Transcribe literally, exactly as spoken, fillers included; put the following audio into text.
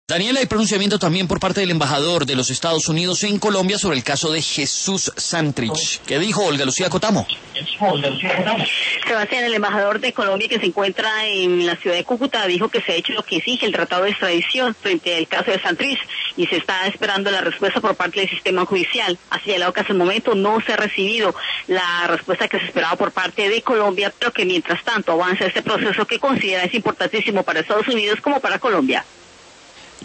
Daniela, hay pronunciamiento también por parte del embajador de los Estados Unidos en Colombia sobre el caso de Jesús Santrich. ¿Qué dijo Olga Lucía Cotamo? Sebastián, el embajador de Colombia que se encuentra en la ciudad de Cúcuta dijo que se ha hecho lo que exige el tratado de extradición frente al caso de Santrich y se está esperando la respuesta por parte del sistema judicial. Ha señalado que hasta el momento no se ha recibido la respuesta que se esperaba por parte de Colombia, pero que mientras tanto avanza este proceso que considera es importantísimo para Estados Unidos como para Colombia.